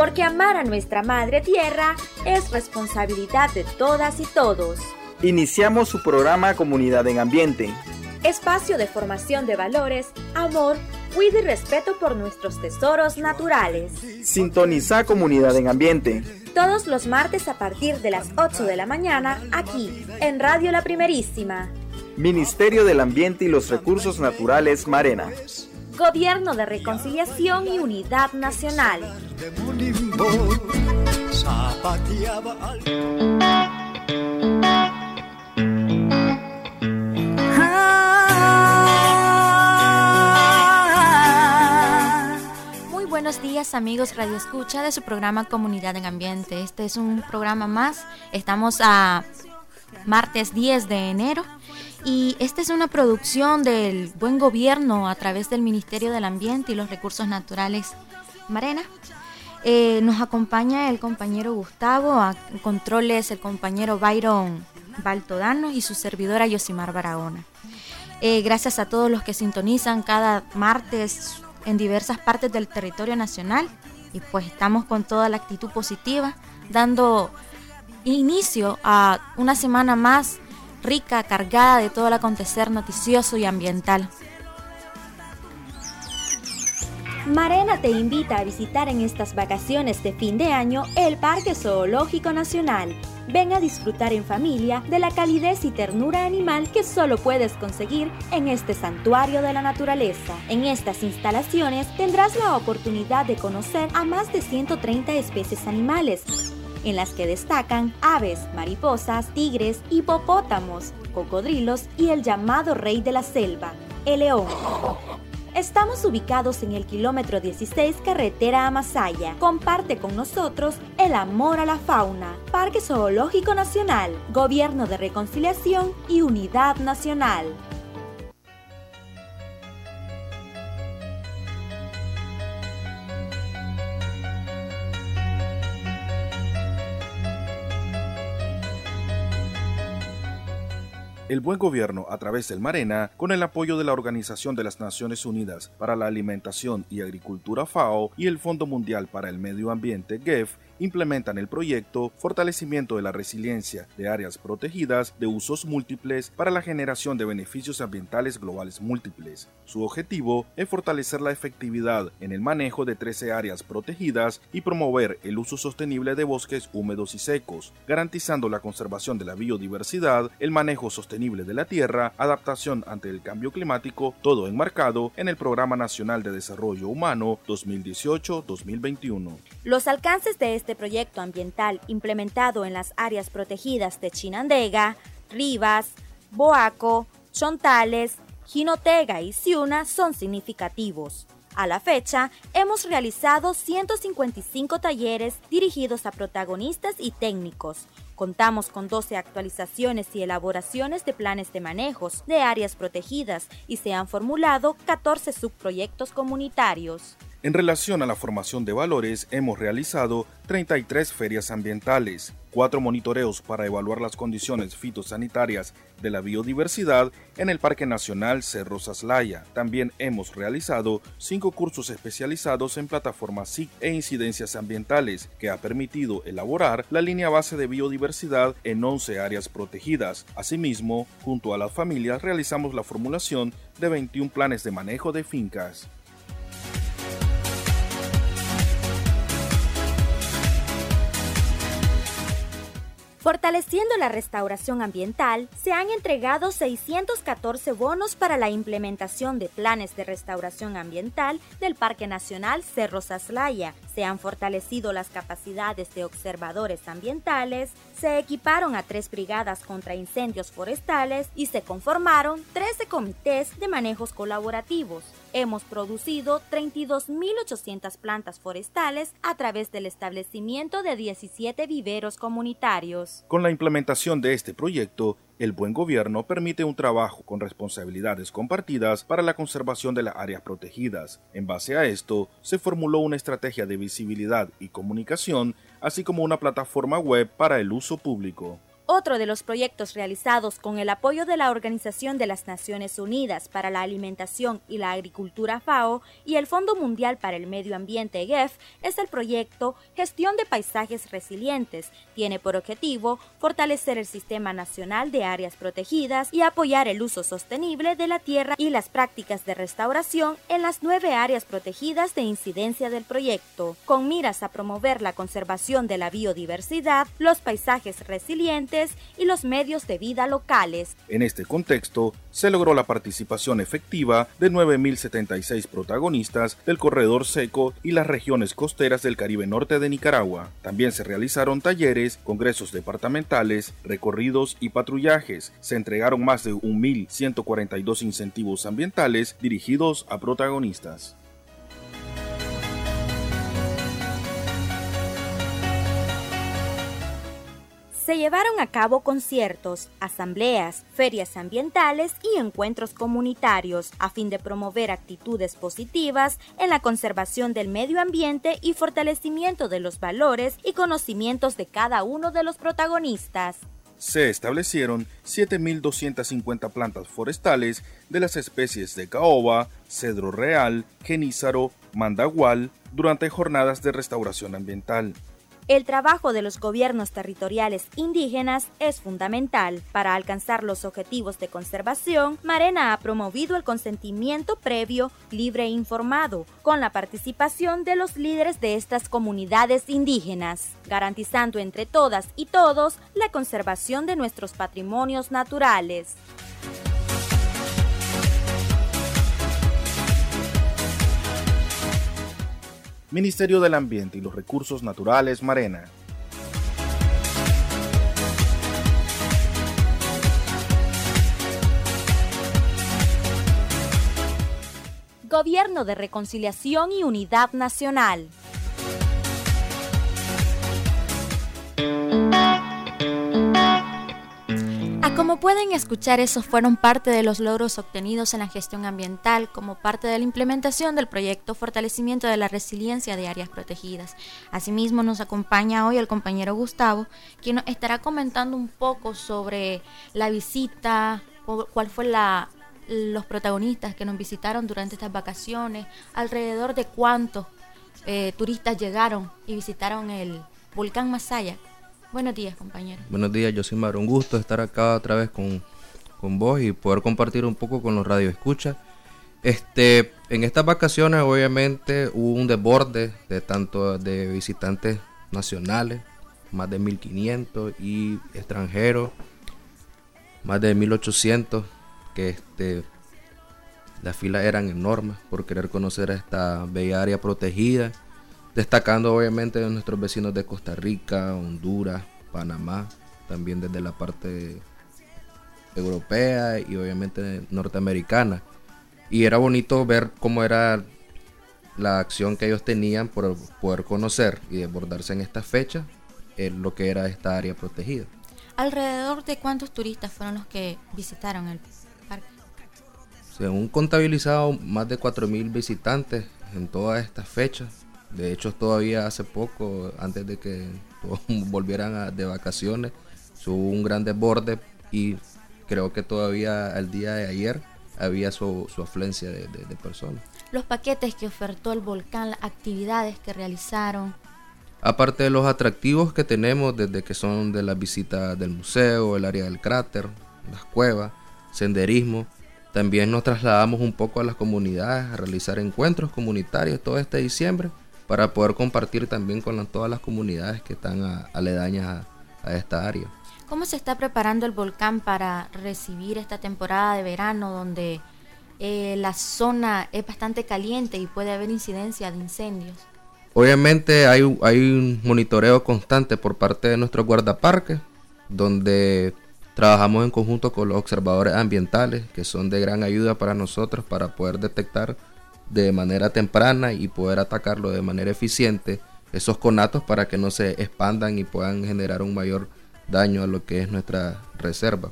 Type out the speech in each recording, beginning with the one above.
porque amar a nuestra madre tierra es responsabilidad de todas y todos. Iniciamos su programa Comunidad en Ambiente. Espacio de formación de valores, amor, cuidado y respeto por nuestros tesoros naturales. Sintoniza Comunidad en Ambiente. Todos los martes a partir de las 8 de la mañana, aquí, en Radio La Primerísima. Ministerio del Ambiente y los Recursos Naturales, Marena. Gobierno de Reconciliación y Unidad Nacional. Buenos días, amigos Radio Escucha de su programa Comunidad en Ambiente. Este es un programa más. Estamos a martes 10 de enero y esta es una producción del Buen Gobierno a través del Ministerio del Ambiente y los Recursos Naturales, Marena. Nos acompaña el compañero Gustavo, a controles el compañero Byron Baltodano y su servidora Yosimar Barahona. Gracias a todos los que sintonizan cada martes en diversas partes del territorio nacional, y pues estamos con toda la actitud positiva, dando inicio a una semana más rica, cargada de todo el acontecer noticioso y ambiental. Marena te invita a visitar en estas vacaciones de fin de año el Parque Zoológico Nacional. Ven a disfrutar en familia de la calidez y ternura animal que solo puedes conseguir en este santuario de la naturaleza. En estas instalaciones tendrás la oportunidad de conocer a más de 130 especies animales, en las que destacan aves, mariposas, tigres, hipopótamos, cocodrilos y el llamado rey de la selva, el león. Estamos ubicados en el kilómetro 16, carretera a Masaya. Comparte con nosotros el amor a la fauna. Parque Zoológico Nacional, Gobierno de Reconciliación y Unidad Nacional. El Buen Gobierno, a través del Marena, con el apoyo de la Organización de las Naciones Unidas para la Alimentación y Agricultura FAO y el Fondo Mundial para el Medio Ambiente GEF, implementan el proyecto Fortalecimiento de la Resiliencia de Áreas Protegidas de Usos Múltiples para la generación de beneficios ambientales globales múltiples. Su objetivo es fortalecer la efectividad en el manejo de 13 áreas protegidas y promover el uso sostenible de bosques húmedos y secos, garantizando la conservación de la biodiversidad, el manejo sostenible de la tierra, adaptación ante el cambio climático, todo enmarcado en el Programa Nacional de Desarrollo Humano 2018-2021. Los alcances de este proyecto ambiental implementado en las áreas protegidas de Chinandega, Rivas, Boaco, Chontales, Jinotega y Ciuna son significativos. A la fecha, hemos realizado 155 talleres dirigidos a protagonistas y técnicos. Contamos con 12 actualizaciones y elaboraciones de planes de manejos de áreas protegidas y se han formulado 14 subproyectos comunitarios. En relación a la formación de valores, hemos realizado 33 ferias ambientales, 4 monitoreos para evaluar las condiciones fitosanitarias de la biodiversidad en el Parque Nacional Cerro Saslaya. También hemos realizado 5 cursos especializados en plataformas SIC e incidencias ambientales, que ha permitido elaborar la línea base de biodiversidad en 11 áreas protegidas. Asimismo, junto a las familias, realizamos la formulación de 21 planes de manejo de fincas. Fortaleciendo la restauración ambiental, se han entregado 614 bonos para la implementación de planes de restauración ambiental del Parque Nacional Cerro Saslaya. Se han fortalecido las capacidades de observadores ambientales, se equiparon a 3 brigadas contra incendios forestales y se conformaron 13 comités de manejos colaborativos. Hemos producido 32.800 plantas forestales a través del establecimiento de 17 viveros comunitarios. Con la implementación de este proyecto, el Buen Gobierno permite un trabajo con responsabilidades compartidas para la conservación de las áreas protegidas. En base a esto, se formuló una estrategia de visibilidad y comunicación, así como una plataforma web para el uso público. Otro de los proyectos realizados con el apoyo de la Organización de las Naciones Unidas para la Alimentación y la Agricultura FAO y el Fondo Mundial para el Medio Ambiente GEF es el proyecto Gestión de Paisajes Resilientes. Tiene por objetivo fortalecer el Sistema Nacional de Áreas Protegidas y apoyar el uso sostenible de la tierra y las prácticas de restauración en las 9 áreas protegidas de incidencia del proyecto, con miras a promover la conservación de la biodiversidad, los paisajes resilientes y los medios de vida locales. En este contexto, se logró la participación efectiva de 9.076 protagonistas del corredor seco y las regiones costeras del Caribe Norte de Nicaragua. También se realizaron talleres, congresos departamentales, recorridos y patrullajes. Se entregaron más de 1.142 incentivos ambientales dirigidos a protagonistas. Se llevaron a cabo conciertos, asambleas, ferias ambientales y encuentros comunitarios a fin de promover actitudes positivas en la conservación del medio ambiente y fortalecimiento de los valores y conocimientos de cada uno de los protagonistas. Se establecieron 7.250 plantas forestales de las especies de caoba, cedro real, genízaro, mandagual durante jornadas de restauración ambiental. El trabajo de los gobiernos territoriales indígenas es fundamental. Para alcanzar los objetivos de conservación, Marena ha promovido el consentimiento previo, libre e informado, con la participación de los líderes de estas comunidades indígenas, garantizando entre todas y todos la conservación de nuestros patrimonios naturales. Ministerio del Ambiente y los Recursos Naturales, Marena. Gobierno de Reconciliación y Unidad Nacional. Como pueden escuchar, esos fueron parte de los logros obtenidos en la gestión ambiental como parte de la implementación del proyecto Fortalecimiento de la Resiliencia de Áreas Protegidas. Asimismo, nos acompaña hoy el compañero Gustavo, quien nos estará comentando un poco sobre la visita, cuál fue los protagonistas que nos visitaron durante estas vacaciones, alrededor de cuántos turistas llegaron y visitaron el volcán Masaya. Buenos días, compañero. Buenos días, Yosimar. Un gusto estar acá otra vez con vos y poder compartir un poco con los radioescuchas. En estas vacaciones, obviamente, hubo un desborde de tanto de visitantes nacionales, más de 1.500, y extranjeros, más de 1.800, que las filas eran enormes por querer conocer esta bella área protegida, destacando obviamente de nuestros vecinos de Costa Rica, Honduras, Panamá, también desde la parte europea y obviamente norteamericana. Y era bonito ver cómo era la acción que ellos tenían por poder conocer y desbordarse en esta fecha lo que era esta área protegida. ¿Alrededor de cuántos turistas fueron los que visitaron el parque? Según contabilizado, más de 4.000 visitantes en todas estas fechas. De hecho, todavía hace poco, antes de que todos volvieran de vacaciones, hubo un gran desborde y creo que todavía al día de ayer había su afluencia de personas. Los paquetes que ofertó el volcán, las actividades que realizaron. Aparte de los atractivos que tenemos, desde que son de las visitas del museo, el área del cráter, las cuevas, senderismo, también nos trasladamos un poco a las comunidades a realizar encuentros comunitarios todo este diciembre, para poder compartir también con todas las comunidades que están aledañas a esta área. ¿Cómo se está preparando el volcán para recibir esta temporada de verano donde la zona es bastante caliente y puede haber incidencia de incendios? Obviamente hay un monitoreo constante por parte de nuestros guardaparques, donde trabajamos en conjunto con los observadores ambientales, que son de gran ayuda para nosotros para poder detectar de manera temprana y poder atacarlo de manera eficiente esos conatos para que no se expandan y puedan generar un mayor daño a lo que es nuestra reserva.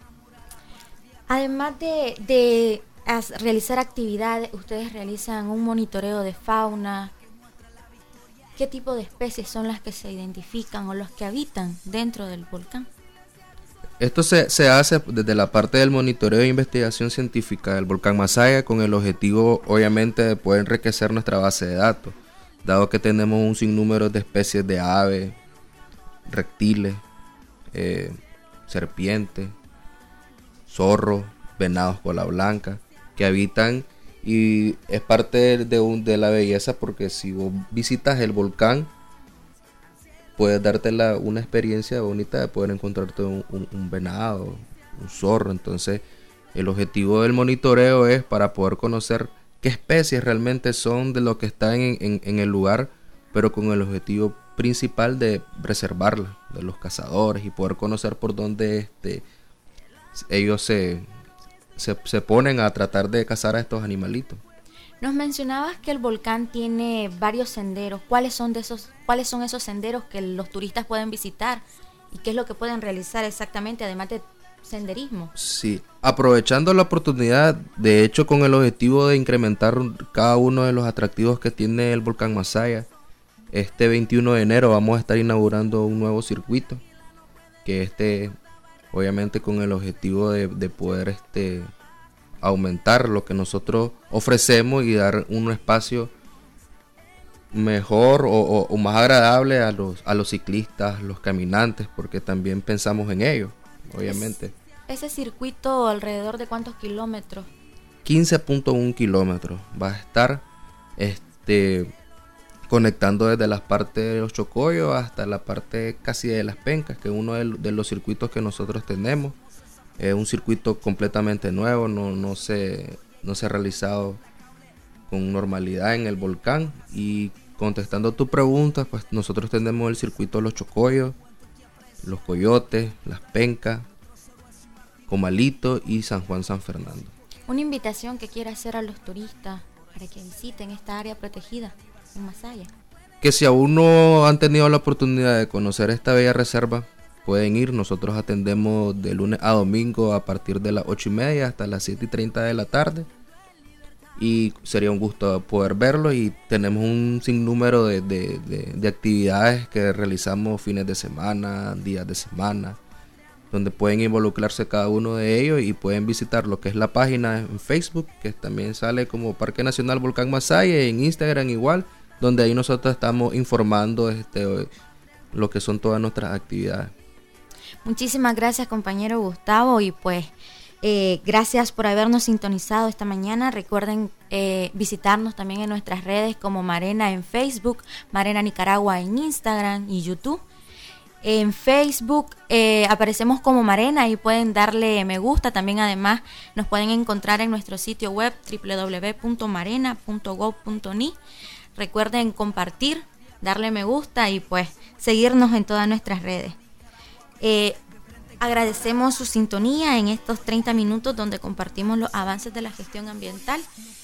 Además de realizar actividades, ustedes realizan un monitoreo de fauna. ¿Qué tipo de especies son las que se identifican o los que habitan dentro del volcán? Esto se hace desde la parte del monitoreo e investigación científica del volcán Masaya con el objetivo, obviamente, de poder enriquecer nuestra base de datos, dado que tenemos un sinnúmero de especies de aves, reptiles, serpientes, zorros, venados cola blanca, que habitan, y es parte de la belleza, porque si vos visitas el volcán, puedes darte una experiencia bonita de poder encontrarte un venado, un zorro. Entonces el objetivo del monitoreo es para poder conocer qué especies realmente son de lo que están en el lugar, pero con el objetivo principal de preservarlas de los cazadores y poder conocer por dónde ellos se ponen a tratar de cazar a estos animalitos. Nos mencionabas que el volcán tiene varios senderos. ¿Cuáles son esos senderos que los turistas pueden visitar? ¿Y qué es lo que pueden realizar exactamente, además de senderismo? Sí, aprovechando la oportunidad, de hecho con el objetivo de incrementar cada uno de los atractivos que tiene el volcán Masaya, este 21 de enero vamos a estar inaugurando un nuevo circuito, que obviamente con el objetivo de poder aumentar lo que nosotros ofrecemos y dar un espacio mejor o más agradable a los ciclistas, los caminantes, porque también pensamos en ellos, obviamente. ¿Ese circuito alrededor de cuántos kilómetros? 15.1 kilómetros va a estar conectando desde las partes de los Chocollos hasta la parte casi de las Pencas, que es uno de los circuitos que nosotros tenemos. Es un circuito completamente nuevo, no se ha realizado con normalidad en el volcán. Y contestando tu pregunta, pues nosotros tenemos el circuito de los Chocollos, los Coyotes, las Pencas, Comalito y San Juan San Fernando. Una invitación que quiera hacer a los turistas para que visiten esta área protegida en Masaya. Que si aún no han tenido la oportunidad de conocer esta bella reserva, pueden ir. Nosotros atendemos de lunes a domingo a partir de las 8:30 hasta las 7:30 de la tarde. Y sería un gusto poder verlo. Y tenemos un sinnúmero de actividades que realizamos fines de semana, días de semana, donde pueden involucrarse cada uno de ellos y pueden visitar lo que es la página en Facebook, que también sale como Parque Nacional Volcán Masaya, y en Instagram igual, donde ahí nosotros estamos informando lo que son todas nuestras actividades. Muchísimas gracias, compañero Gustavo, y pues gracias por habernos sintonizado esta mañana. Recuerden visitarnos también en nuestras redes como Marena en Facebook, Marena Nicaragua en Instagram y YouTube. En Facebook aparecemos como Marena y pueden darle me gusta. También además nos pueden encontrar en nuestro sitio web www.marena.gov.ni. Recuerden compartir, darle me gusta y pues seguirnos en todas nuestras redes. Agradecemos su sintonía en estos 30 minutos donde compartimos los avances de la gestión ambiental.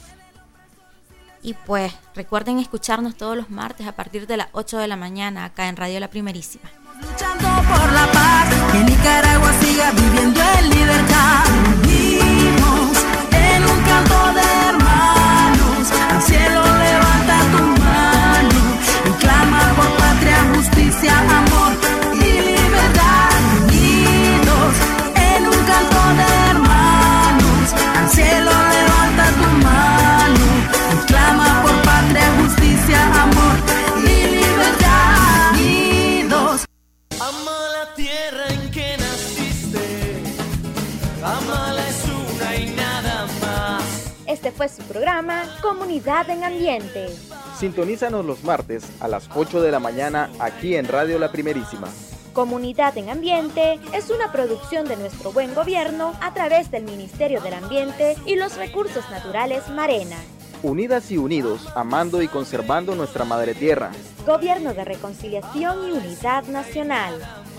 Y pues recuerden escucharnos todos los martes a partir de las 8 de la mañana acá en Radio La Primerísima. Luchando por la paz, que Nicaragua siga viviendo en libertad. Vivimos en un canto de hermanos, al cielo levanta tu mano y clama por patria, justicia, amor y libertad. Unidos en un canto de hermanos, al cielo levanta tu mano y clama por patria, justicia, amor y libertad. Unidos. Ama la tierra en que naciste, amala es una y nada más. Este fue su programa Comunidad en Ambiente. Sintonízanos los martes a las 8 de la mañana aquí en Radio La Primerísima. Comunidad en Ambiente es una producción de nuestro buen gobierno a través del Ministerio del Ambiente y los Recursos Naturales Marena. Unidas y unidos, amando y conservando nuestra madre tierra. Gobierno de Reconciliación y Unidad Nacional.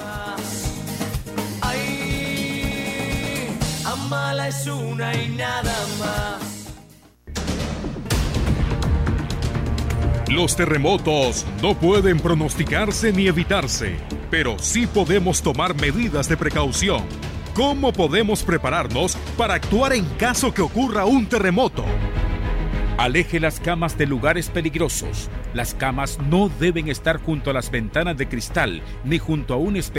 Ay, amala es una y nada más. Los terremotos no pueden pronosticarse ni evitarse, pero sí podemos tomar medidas de precaución. ¿Cómo podemos prepararnos para actuar en caso que ocurra un terremoto? Aleje las camas de lugares peligrosos. Las camas no deben estar junto a las ventanas de cristal ni junto a un espejo.